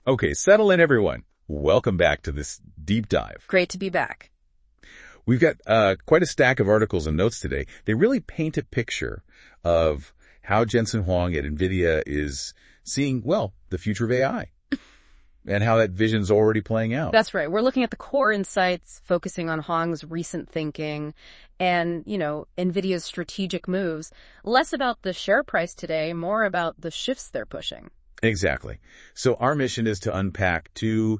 Okay, settle in, everyone. Welcome back to this deep dive. Great to be back. We've got quite a stack of articles and notes today. They really paint a picture of how Jensen Huang at NVIDIA is seeing, well, the future of AI and how that vision's already playing out. That's right. We're looking at the core insights, focusing on Huang's recent thinking and, NVIDIA's strategic moves. Less about the share price today, more about the shifts they're pushing. Exactly. So our mission is to unpack two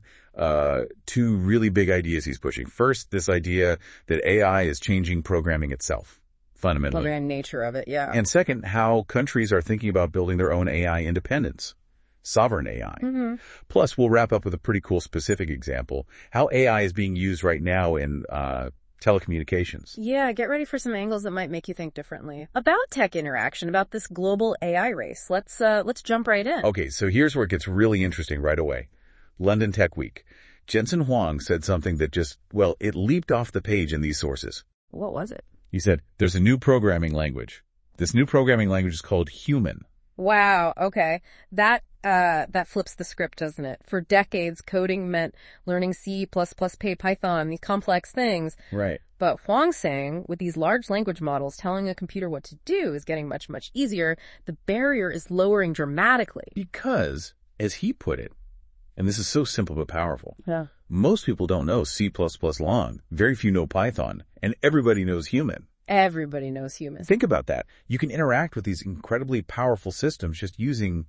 really big ideas he's pushing. First, this idea that AI is changing programming itself, fundamentally. The very nature of it, yeah. And second, how countries are thinking about building their own AI independence, sovereign AI. Mm-hmm. Plus, we'll wrap up with a pretty cool specific example, how AI is being used right now in telecommunications. Yeah, get ready for some angles that might make you think differently. About tech interaction, about this global AI race. Let's jump right in. Okay, so here's where it gets really interesting right away. London Tech Week. Jensen Huang said something that just, well, it leaped off the page in these sources. What was it? He said, there's a new programming language. This new programming language is called Human. Wow, okay. That flips the script, doesn't it? For decades, coding meant learning C++, Python, these complex things. Right. But Huang's saying, with these large language models, telling a computer what to do is getting much, much easier. The barrier is lowering dramatically. Because, as he put it, and this is so simple but powerful, Yeah. most people don't know C++ long, very few know Python, and everybody knows Human. Everybody knows humans. Think about that. You can interact with these incredibly powerful systems just using,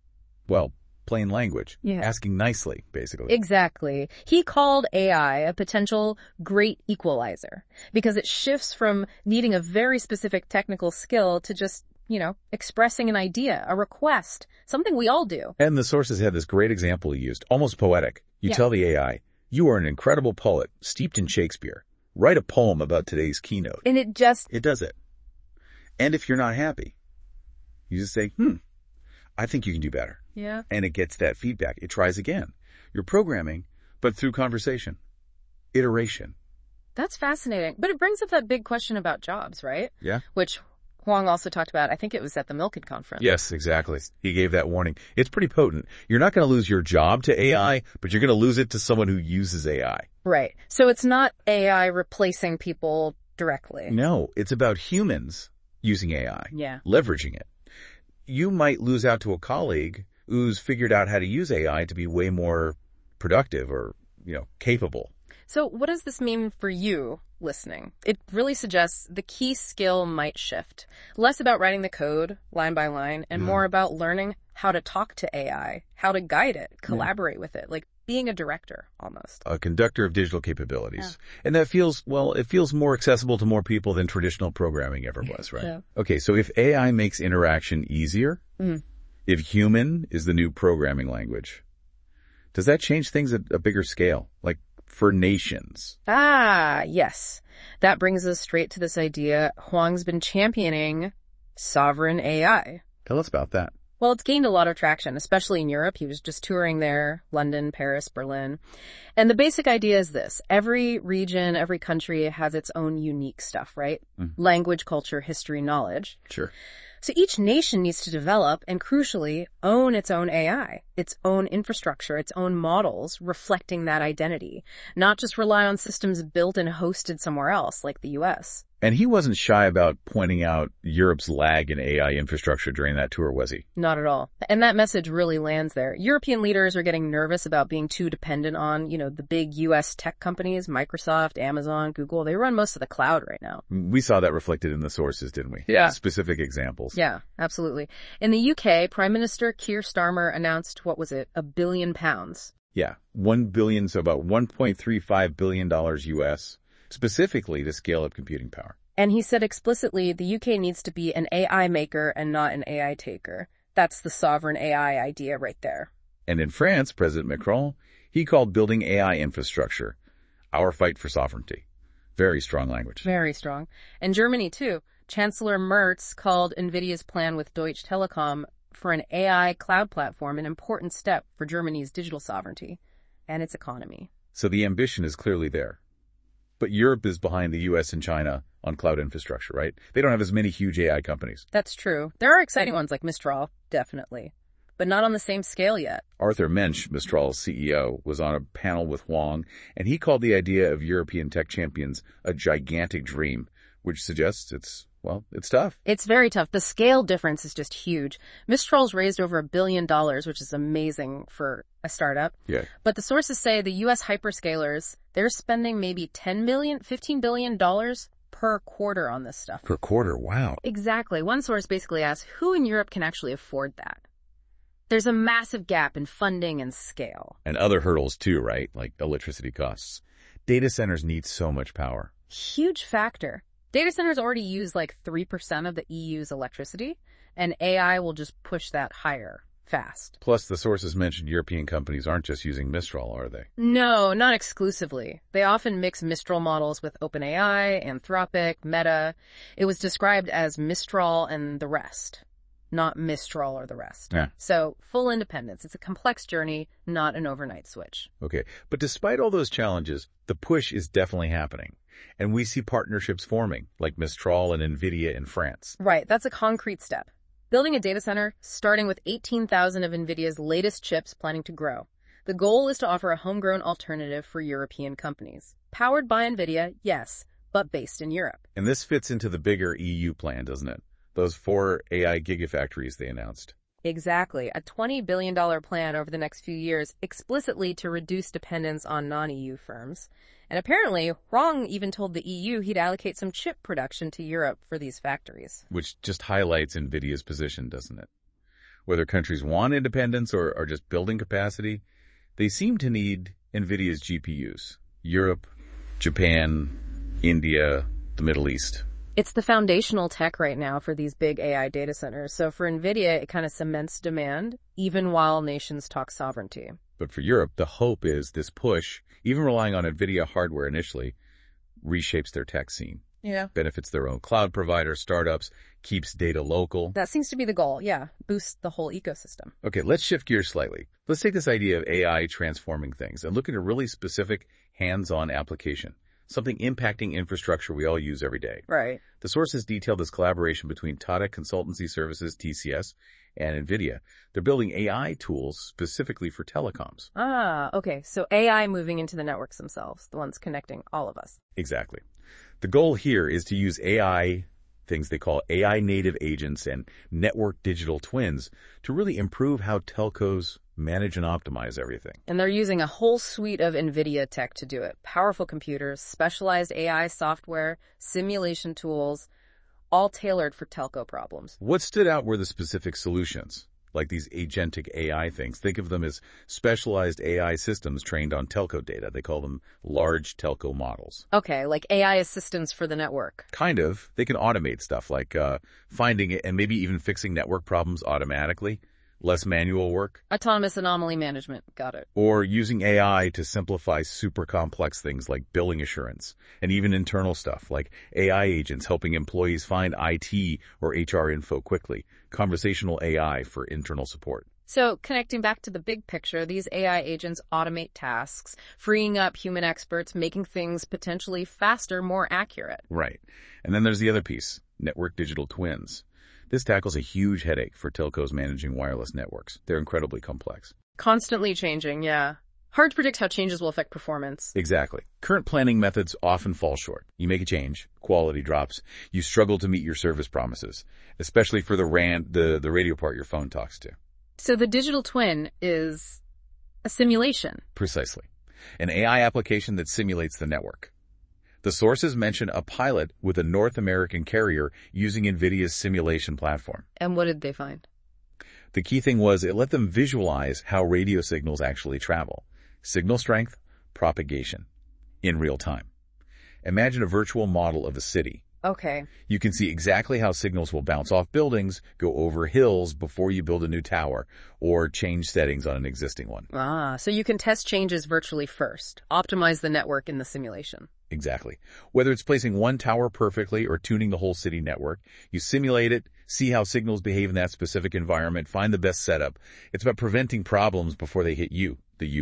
well, plain language. Yeah. Asking nicely, basically. Exactly. He called AI a potential great equalizer because it shifts from needing a very specific technical skill to just, expressing an idea, a request, something we all do. And the sources had this great example he used, almost poetic. You Yeah. tell the AI, you are an incredible poet steeped in Shakespeare. Write a poem about today's keynote. And it just... It does it. And if you're not happy, you just say, I think you can do better. Yeah. And it gets that feedback. It tries again. You're programming, but through conversation, iteration. That's fascinating. But it brings up that big question about jobs, right? Yeah. Which Huang also talked about, I think it was at the Milken conference. Yes, exactly. He gave that warning. It's pretty potent. You're not going to lose your job to AI, but you're going to lose it to someone who uses AI. Right. So it's not AI replacing people directly. No, it's about humans using AI. Yeah. Leveraging it. You might lose out to a colleague who's figured out how to use AI to be way more productive or, capable. So what does this mean for you listening? It really suggests the key skill might shift. Less about writing the code line by line and more about learning how to talk to AI, how to guide it, collaborate with it, like being a director almost. A conductor of digital capabilities. Yeah. And that feels more accessible to more people than traditional programming ever was, right? Yeah. Okay, so if AI makes interaction easier, if human is the new programming language, does that change things at a bigger scale? Like for nations? Ah, yes. That brings us straight to this idea Huang's been championing sovereign AI. Tell us about that. Well, it's gained a lot of traction, especially in Europe. He was just touring there, London, Paris, Berlin. And the basic idea is this. Every region, every country has its own unique stuff, right? Language, culture, history, knowledge. Sure. So each nation needs to develop and, crucially, own its own AI, its own infrastructure, its own models reflecting that identity, not just rely on systems built and hosted somewhere else like the U.S. And he wasn't shy about pointing out Europe's lag in AI infrastructure during that tour, was he? Not at all. And that message really lands there. European leaders are getting nervous about being too dependent on, the big U.S. tech companies, Microsoft, Amazon, Google. They run most of the cloud right now. We saw that reflected in the sources, didn't we? Yeah. Specific examples. Yeah, absolutely. In the UK, Prime Minister Keir Starmer announced, £1 billion. Yeah, 1 billion, so about $1.35 billion US, specifically to scale up computing power. And he said explicitly the UK needs to be an AI maker and not an AI taker. That's the sovereign AI idea right there. And in France, President Macron, he called building AI infrastructure our fight for sovereignty. Very strong language. Very strong. And Germany, too. Chancellor Merz called NVIDIA's plan with Deutsche Telekom for an AI cloud platform an important step for Germany's digital sovereignty and its economy. So the ambition is clearly there. But Europe is behind the US and China on cloud infrastructure, right? They don't have as many huge AI companies. That's true. There are exciting ones like Mistral, definitely. but not on the same scale yet. Arthur Mensch, Mistral's CEO, was on a panel with Huang, and he called the idea of European tech champions a gigantic dream, which suggests it's tough. It's very tough. The scale difference is just huge. Mistral's raised over $1 billion, which is amazing for a startup. Yeah. But the sources say the U.S. hyperscalers, they're spending maybe $15 billion per quarter on this stuff. Per quarter, wow. Exactly. One source basically asks, who in Europe can actually afford that? There's a massive gap in funding and scale. And other hurdles too, right? Like electricity costs. Data centers need so much power. Huge factor. Data centers already use like 3% of the EU's electricity, and AI will just push that higher fast. Plus, the sources mentioned European companies aren't just using Mistral, are they? No, not exclusively. They often mix Mistral models with OpenAI, Anthropic, Meta. It was described as Mistral and the rest, not Mistral or the rest. Yeah. So, full independence. It's a complex journey, not an overnight switch. Okay, but despite all those challenges, the push is definitely happening. And we see partnerships forming, like Mistral and NVIDIA in France. Right, that's a concrete step. Building a data center, starting with 18,000 of NVIDIA's latest chips planning to grow. The goal is to offer a homegrown alternative for European companies. Powered by NVIDIA, yes, but based in Europe. And this fits into the bigger EU plan, doesn't it? Those 4 AI gigafactories they announced. Exactly, a $20 billion plan over the next few years explicitly to reduce dependence on non-EU firms. And apparently, Huang even told the EU he'd allocate some chip production to Europe for these factories. Which just highlights NVIDIA's position, doesn't it? Whether countries want independence or are just building capacity, they seem to need NVIDIA's GPUs. Europe, Japan, India, the Middle East. It's the foundational tech right now for these big AI data centers. So for NVIDIA, it kind of cements demand, even while nations talk sovereignty. But for Europe, the hope is this push, even relying on NVIDIA hardware initially, reshapes their tech scene. Yeah. Benefits their own cloud providers, startups, keeps data local. That seems to be the goal, yeah. Boost the whole ecosystem. Okay, let's shift gears slightly. Let's take this idea of AI transforming things and look at a really specific hands-on application. Something impacting infrastructure we all use every day. Right. The sources detail this collaboration between Tata Consultancy Services, TCS, and NVIDIA. They're building AI tools specifically for telecoms. Ah, okay. So AI moving into the networks themselves, the ones connecting all of us. Exactly. The goal here is to use AI, things they call AI native agents and network digital twins, to really improve how telcos manage and optimize everything. And they're using a whole suite of NVIDIA tech to do it. Powerful computers, specialized AI software, simulation tools, all tailored for telco problems. What stood out were the specific solutions, like these agentic AI things. Think of them as specialized AI systems trained on telco data. They call them large telco models. Okay, like AI assistants for the network. Kind of. They can automate stuff like finding it and maybe even fixing network problems automatically. Less manual work. Autonomous anomaly management. Got it. Or using AI to simplify super complex things like billing assurance and even internal stuff like AI agents helping employees find IT or HR info quickly. Conversational AI for internal support. So connecting back to the big picture, these AI agents automate tasks, freeing up human experts, making things potentially faster, more accurate. Right. And then there's the other piece, network digital twins. This tackles a huge headache for telcos managing wireless networks. They're incredibly complex. Constantly changing, yeah. Hard to predict how changes will affect performance. Exactly. Current planning methods often fall short. You make a change, quality drops, you struggle to meet your service promises, especially for the radio part your phone talks to. So the digital twin is a simulation. Precisely. An AI application that simulates the network. The sources mention a pilot with a North American carrier using NVIDIA's simulation platform. And what did they find? The key thing was it let them visualize how radio signals actually travel. Signal strength, propagation, in real time. Imagine a virtual model of a city. Okay. You can see exactly how signals will bounce off buildings, go over hills before you build a new tower, or change settings on an existing one. Ah, so you can test changes virtually first, optimize the network in the simulation. Exactly. Whether it's placing one tower perfectly or tuning the whole city network, you simulate it, see how signals behave in that specific environment, find the best setup. It's about preventing problems before they hit you, the user.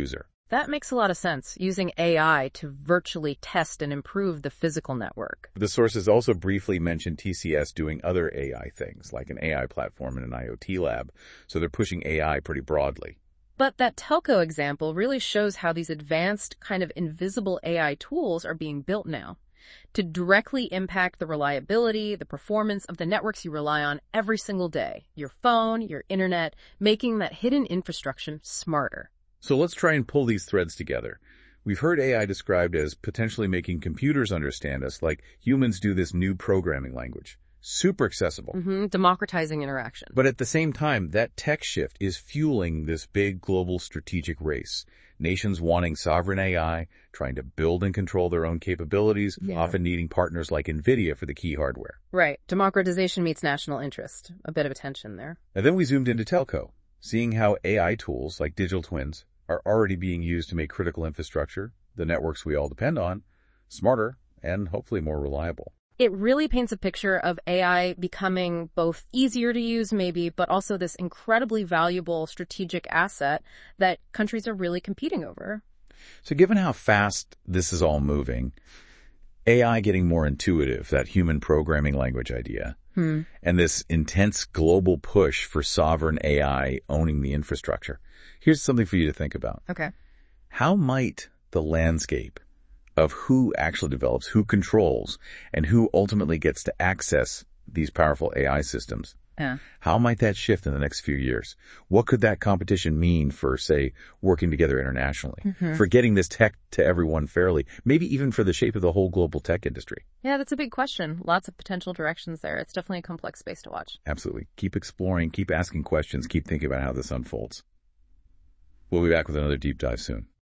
That makes a lot of sense, using AI to virtually test and improve the physical network. The sources also briefly mentioned TCS doing other AI things, like an AI platform and an IoT lab, so they're pushing AI pretty broadly. But that telco example really shows how these advanced, kind of invisible AI tools are being built now to directly impact the reliability, the performance of the networks you rely on every single day. Your phone, your internet, making that hidden infrastructure smarter. So let's try and pull these threads together. We've heard AI described as potentially making computers understand us like humans do this new programming language. Super accessible. Democratizing interaction. But at the same time, that tech shift is fueling this big global strategic race. Nations wanting sovereign AI, trying to build and control their own capabilities, often needing partners like NVIDIA for the key hardware. Right. Democratization meets national interest. A bit of a tension there. And then we zoomed into telco, seeing how AI tools like digital twins are already being used to make critical infrastructure, the networks we all depend on, smarter and hopefully more reliable. It really paints a picture of AI becoming both easier to use maybe, but also this incredibly valuable strategic asset that countries are really competing over. So given how fast this is all moving, AI getting more intuitive, that human programming language idea, and this intense global push for sovereign AI owning the infrastructure, here's something for you to think about. Okay. How might the landscape of who actually develops, who controls, and who ultimately gets to access these powerful AI systems, how might that shift in the next few years? What could that competition mean for, say, working together internationally, for getting this tech to everyone fairly, maybe even for the shape of the whole global tech industry? Yeah, that's a big question. Lots of potential directions there. It's definitely a complex space to watch. Absolutely. Keep exploring, keep asking questions, keep thinking about how this unfolds. We'll be back with another deep dive soon.